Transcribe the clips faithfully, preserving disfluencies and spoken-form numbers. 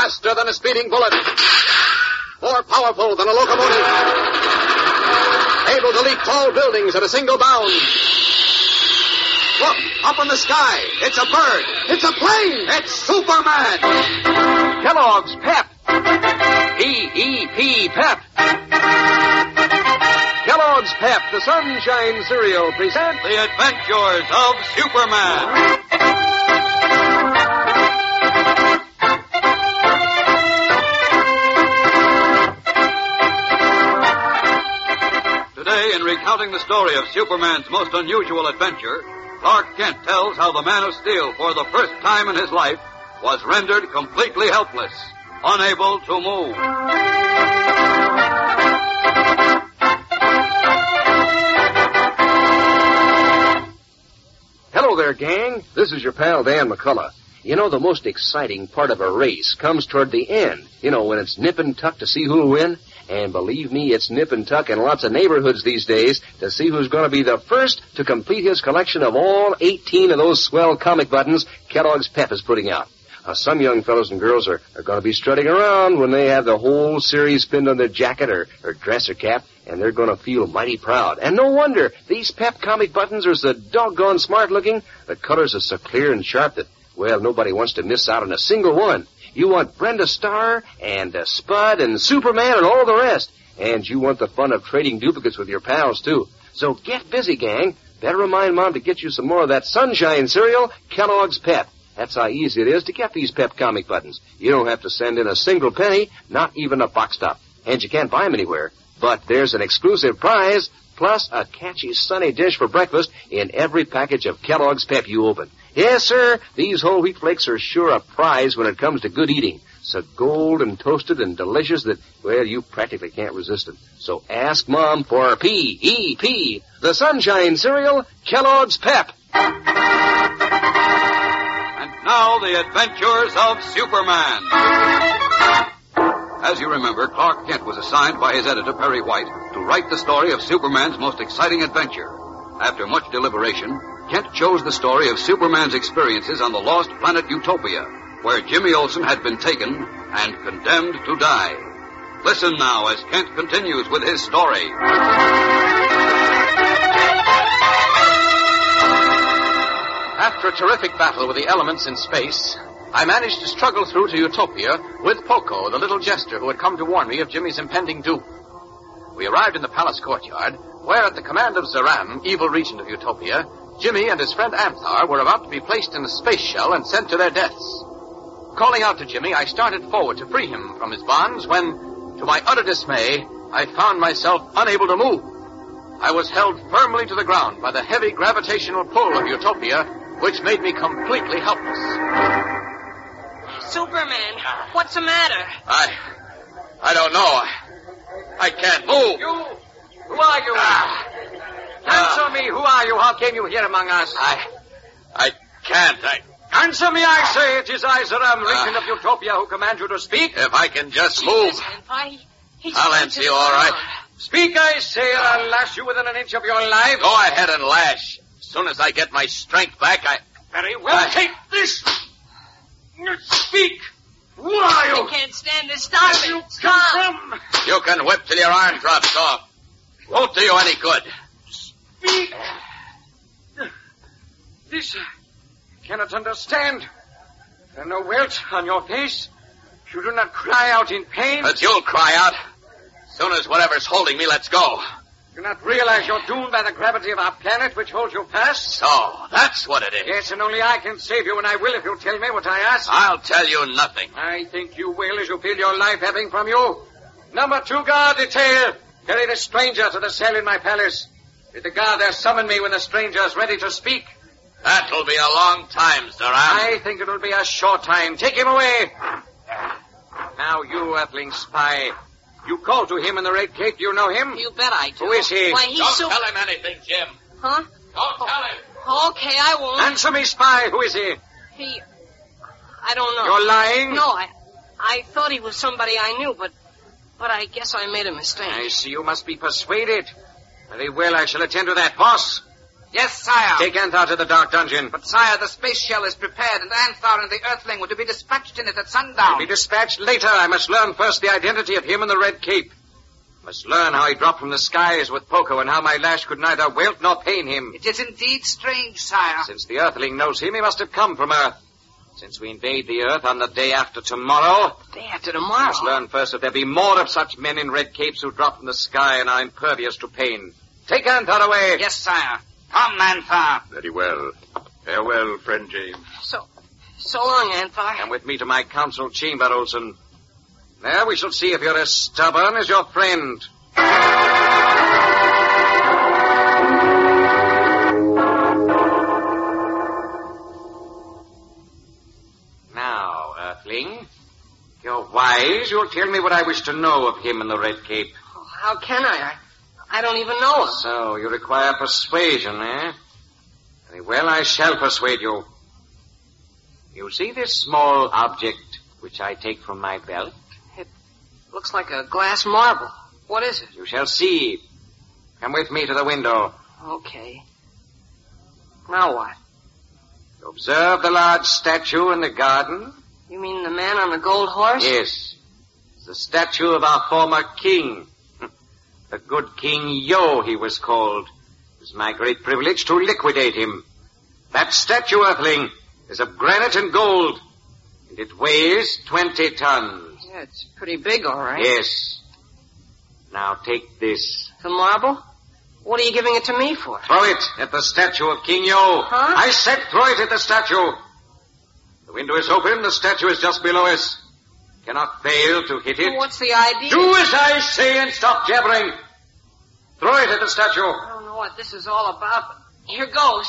Faster than a speeding bullet. More powerful than a locomotive. Able to leap tall buildings at a single bound. Look, up in the sky. It's a bird. It's a plane. It's Superman. Kellogg's Pep. P E P, Pep. Kellogg's Pep, the Sunshine Cereal, presents The Adventures of Superman. Today, in recounting the story of Superman's most unusual adventure, Clark Kent tells how the Man of Steel, for the first time in his life, was rendered completely helpless, unable to move. Hello there, gang. This is your pal, Dan McCullough. You know, the most exciting part of a race comes toward the end. You know, when it's nip and tuck to see who'll win. And believe me, it's nip and tuck in lots of neighborhoods these days to see who's going to be the first to complete his collection of all eighteen of those swell comic buttons Kellogg's Pep is putting out. Now, some young fellows and girls are, are going to be strutting around when they have the whole series pinned on their jacket or, or dress or cap, and they're going to feel mighty proud. And no wonder. These Pep comic buttons are so doggone smart-looking. The colors are so clear and sharp that, well, nobody wants to miss out on a single one. You want Brenda Starr and uh, Spud and Superman and all the rest. And you want the fun of trading duplicates with your pals, too. So get busy, gang. Better remind Mom to get you some more of that Sunshine cereal, Kellogg's Pep. That's how easy it is to get these Pep comic buttons. You don't have to send in a single penny, not even a box top. And you can't buy them anywhere. But there's an exclusive prize, plus a catchy sunny dish for breakfast in every package of Kellogg's Pep you open. Yes, sir, these whole wheat flakes are sure a prize when it comes to good eating. So gold and toasted and delicious that, well, you practically can't resist them. So ask Mom for P E P, the Sunshine Cereal, Kellogg's Pep. And now, the Adventures of Superman. As you remember, Clark Kent was assigned by his editor, Perry White, to write the story of Superman's most exciting adventure. After much deliberation, Kent chose the story of Superman's experiences on the lost planet Utopia, where Jimmy Olsen had been taken and condemned to die. Listen now as Kent continues with his story. After a terrific battle with the elements in space, I managed to struggle through to Utopia with Poco, the little jester who had come to warn me of Jimmy's impending doom. We arrived in the palace courtyard, where at the command of Zaram, evil regent of Utopia, Jimmy and his friend Anthar were about to be placed in a space shell and sent to their deaths. Calling out to Jimmy, I started forward to free him from his bonds when, to my utter dismay, I found myself unable to move. I was held firmly to the ground by the heavy gravitational pull of Utopia, which made me completely helpless. Superman, what's the matter? I... I don't know. I, I can't move. You? Who are you? Ah. Answer uh, me. Who are you? How came you here among us? I... I can't. I... Answer me, I say. It is I, Zaram, regent uh, of Utopia, who command you to speak. If I can just Jesus, move, I, I'll answer you all right. Speak, I say, or I'll lash you within an inch of your life. Go ahead and lash. As soon as I get my strength back, I... Very well, I... take this. Speak. Who are you? I can't stand this starving. You come from? You can whip till your arm drops off. Won't do you any good. Speak. This I cannot understand. There are no welts on your face. You do not cry out in pain. But you'll cry out. As soon as whatever's holding me lets go. Do not realize you're doomed by the gravity of our planet, which holds you fast? So, that's what it is. Yes, and only I can save you, and I will if you tell me what I ask. I'll tell you nothing. I think you will as you feel your life ebbing from you. Number two guard detail. Carry the stranger to the cell in my palace. Bid the guard there summon me when the stranger is ready to speak. That'll be a long time, Zaram. I think it'll be a short time. Take him away. Now, you earthling spy. You called to him in the Red Gate. Do you know him? You bet I do. Who is he? Why, he's Don't so... tell him anything, Jim. Huh? Don't tell him. Okay, I won't. Answer me, spy. Who is he? He... I don't know. You're lying? No, I... I thought he was somebody I knew, but... But I guess I made a mistake. I see you must be persuaded. Very well, I shall attend to that, boss. Yes, sire. Take Anthar to the dark dungeon. But, sire, the space shell is prepared, and Anthar and the Earthling were to be dispatched in it at sundown. Be dispatched later. I must learn first the identity of him in the Red Cape. Must learn how he dropped from the skies with Poco and how my lash could neither welt nor pain him. It is indeed strange, sire. Since the Earthling knows him, he must have come from Earth. Since we invade the Earth on the day after tomorrow... Day after tomorrow? Must learn first that there be more of such men in red capes who drop from the sky and are impervious to pain. Take Anthar away. Yes, sire. Come, Anthar. Very well. Farewell, friend James. So, so long, Anthar. Come with me to my council chamber, Olson. There we shall see if you're as stubborn as your friend. Now, Earthling, if you're wise, you'll tell me what I wish to know of him in the Red Cape. Oh, how can I? I, I don't even know him. So, you require persuasion, eh? Very well, I shall persuade you. You see this small object which I take from my belt? It looks like a glass marble. What is it? You shall see. Come with me to the window. Okay. Now what? You observe the large statue in the garden? You mean the man on the gold horse? Yes. It's the statue of our former king. The good King Yo, he was called. It was my great privilege to liquidate him. That statue, Earthling, is of granite and gold, and it weighs twenty tons. Yeah, it's pretty big, all right. Yes. Now take this. The marble? What are you giving it to me for? Throw it at the statue of King Yo. Huh? I said throw it at the statue. The window is open. The statue is just below us. Cannot fail to hit it. Well, what's the idea? Do as I say and stop jabbering. Throw it at the statue. I don't know what this is all about, but here goes.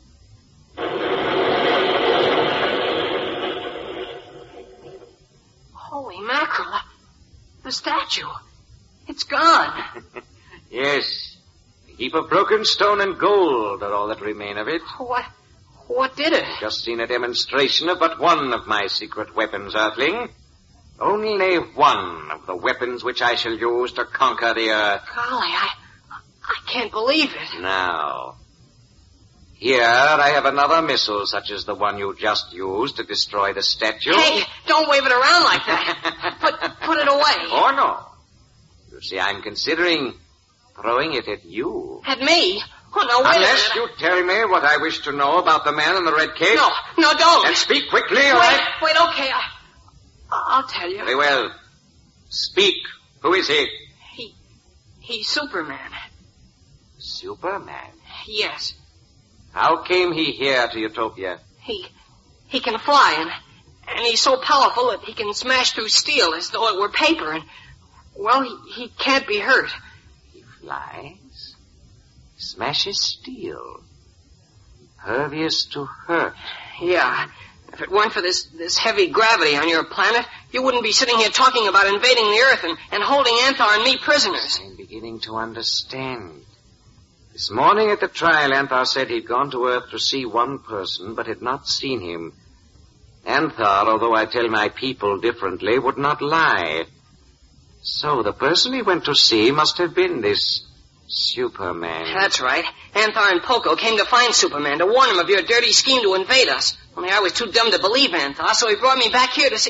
Holy mackerel. The statue. It's gone. Yes. A heap of broken stone and gold are all that remain of it. What? What did it? Just seen a demonstration of but one of my secret weapons, Earthling. Only one of the weapons which I shall use to conquer the Earth. Golly, I, I can't believe it. Now, here I have another missile such as the one you just used to destroy the statue. Hey, don't wave it around like that. Put, put it away. Oh, no. You see, I'm considering throwing it at you. At me? Oh, no, wait Unless a minute. you tell me what I wish to know about the man in the red cape. No, no, don't. And speak quickly, all wait, right? wait, okay, I, I'll tell you. Very well. Speak. Who is he? He, he's Superman. Superman? Yes. How came he here to Utopia? He, he can fly, and, and he's so powerful that he can smash through steel as though it were paper, and, well, he, he can't be hurt. He flies, smashes steel, impervious to hurt. Yeah. If it weren't for this, this heavy gravity on your planet, you wouldn't be sitting here talking about invading the Earth and, and holding Anthar and me prisoners. I'm beginning to understand. This morning at the trial, Anthar said he'd gone to Earth to see one person, but had not seen him. Anthar, although I tell my people differently, would not lie. So the person he went to see must have been this Superman. That's right. Anthar and Poco came to find Superman to warn him of your dirty scheme to invade us. Only I was too dumb to believe Anthar, so he brought me back here to see...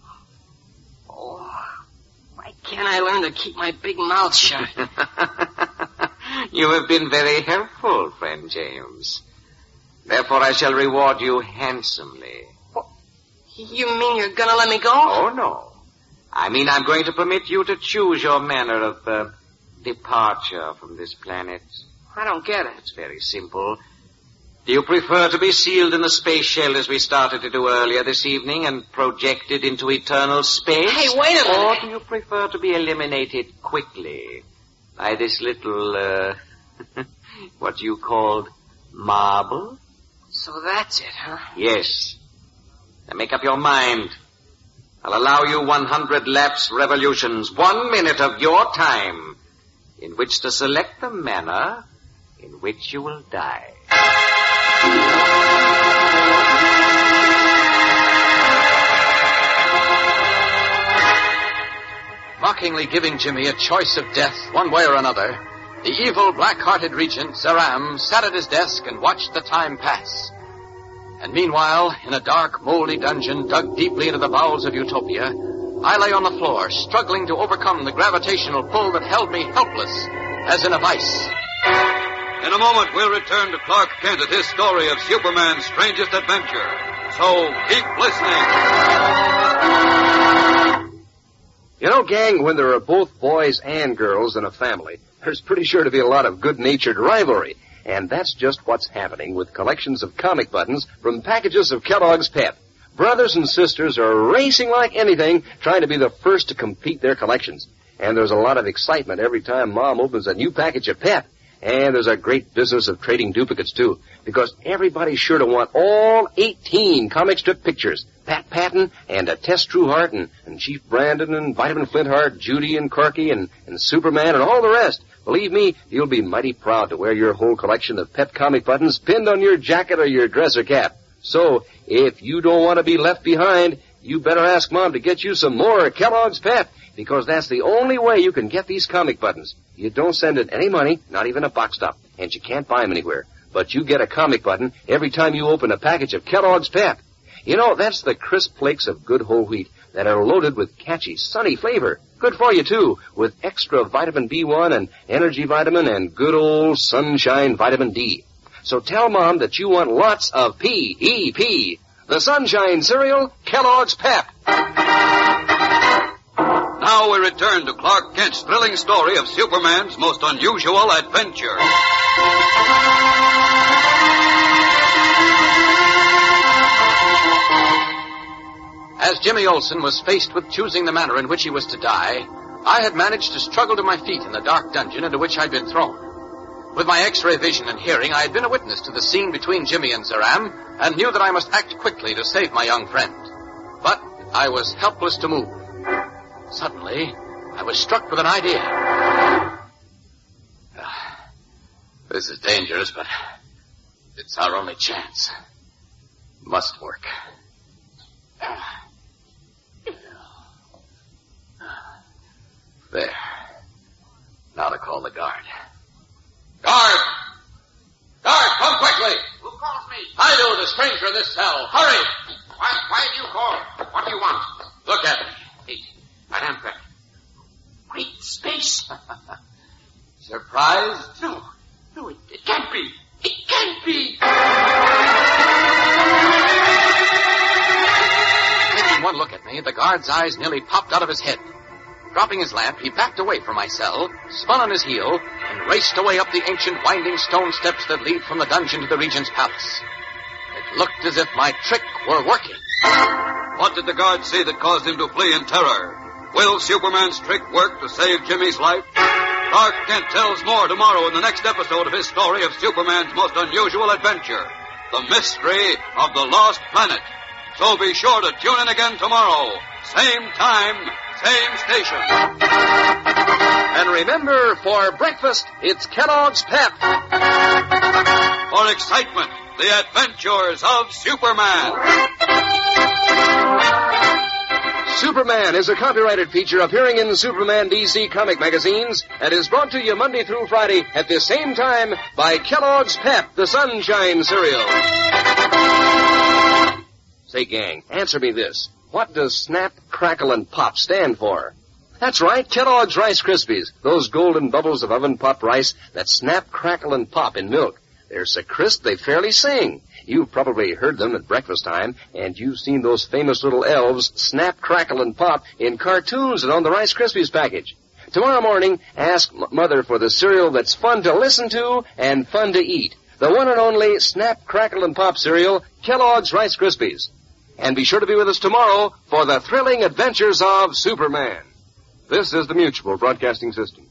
Oh, why can't I learn to keep my big mouth shut? You have been very helpful, friend James. Therefore, I shall reward you handsomely. What? You mean you're gonna let me go? Oh, no. I mean I'm going to permit you to choose your manner of uh, departure from this planet. I don't get it. It's very simple. Do you prefer to be sealed in the space shell as we started to do earlier this evening and projected into eternal space? Hey, wait a minute. Or do you prefer to be eliminated quickly by this little, uh, what you called marble? So that's it, huh? Yes. Now make up your mind. I'll allow you one hundred lapse revolutions, one minute of your time, in which to select the manner in which you will die. Mockingly giving Jimmy a choice of death, one way or another, The evil, black-hearted regent, Zaram, sat at his desk and watched the time pass. And meanwhile, in a dark, moldy dungeon dug deeply into the bowels of Utopia, I lay on the floor, struggling to overcome the gravitational pull that held me helpless, as in a vice. In a moment, we'll return to Clark Kent at his story of Superman's strangest adventure. So keep listening. You know, gang, when there are both boys and girls in a family, there's pretty sure to be a lot of good-natured rivalry. And that's just what's happening with collections of comic buttons from packages of Kellogg's Pep. Brothers and sisters are racing like anything, trying to be the first to complete their collections. And there's a lot of excitement every time Mom opens a new package of Pep. And there's a great business of trading duplicates, too, because everybody's sure to want all eighteen comic strip pictures. Pat Patton and uh, Tess Trueheart and, and Chief Brandon and Vitamin Flintheart, Judy and Corky and, and Superman and all the rest. Believe me, you'll be mighty proud to wear your whole collection of Pep comic buttons pinned on your jacket or your dress or cap. So, if you don't want to be left behind, you better ask Mom to get you some more Kellogg's Pep, because that's the only way you can get these comic buttons. You don't send it any money, not even a box stop, and you can't buy them anywhere. But you get a comic button every time you open a package of Kellogg's Pep. You know, that's the crisp flakes of good whole wheat that are loaded with catchy, sunny flavor. Good for you, too, with extra vitamin B one and energy vitamin and good old sunshine vitamin D. So tell Mom that you want lots of P E P. The Sunshine Cereal, Kellogg's Pep. Now we return to Clark Kent's thrilling story of Superman's most unusual adventure. As Jimmy Olsen was faced with choosing the manner in which he was to die, I had managed to struggle to my feet in the dark dungeon into which I'd been thrown. With my X-ray vision and hearing, I had been a witness to the scene between Jimmy and Zaram, and knew that I must act quickly to save my young friend. But I was helpless to move. Suddenly, I was struck with an idea. This is dangerous, but it's our only chance. Must work. There. Now to call the guard. Guard! Guard, come quickly! Who calls me? I do, the stranger in this cell. Hurry! Why, why do you call? What do you want? Look at me. Hey, Madame Beck. Great space. Surprised? No, no, it, it can't be. It can't be. Taking one look at me, the guard's eyes nearly popped out of his head. Dropping his lamp, he backed away from my cell, spun on his heel, and raced away up the ancient winding stone steps that lead from the dungeon to the Regent's palace. It looked as if my trick were working. What did the guard see that caused him to flee in terror? Will Superman's trick work to save Jimmy's life? Clark Kent tells more tomorrow in the next episode of his story of Superman's most unusual adventure, The Mystery of the Lost Planet. So be sure to tune in again tomorrow. Same time, same station. And remember, for breakfast, it's Kellogg's Pep. For excitement, the adventures of Superman. Superman is a copyrighted feature appearing in Superman D C comic magazines and is brought to you Monday through Friday at the same time by Kellogg's Pep, the Sunshine Cereal. Say, gang, answer me this. What does Snap, Crackle, and Pop stand for? That's right, Kellogg's Rice Krispies, those golden bubbles of oven-popped rice that snap, crackle, and pop in milk. They're so crisp they fairly sing. You've probably heard them at breakfast time, and you've seen those famous little elves snap, crackle, and pop in cartoons and on the Rice Krispies package. Tomorrow morning, ask M- Mother for the cereal that's fun to listen to and fun to eat. The one and only Snap, Crackle, and Pop cereal, Kellogg's Rice Krispies. And be sure to be with us tomorrow for the thrilling adventures of Superman. This is the Mutual Broadcasting System.